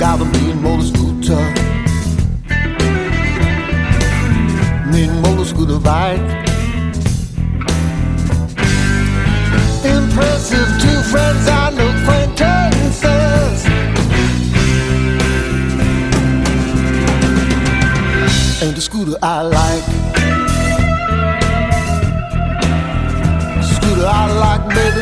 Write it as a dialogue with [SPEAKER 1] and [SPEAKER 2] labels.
[SPEAKER 1] got a mean motor scooter. Mean motor scooter bike. Impressive, two friends and acquaintances. Ain't the scooter I like. Scooter I like, baby.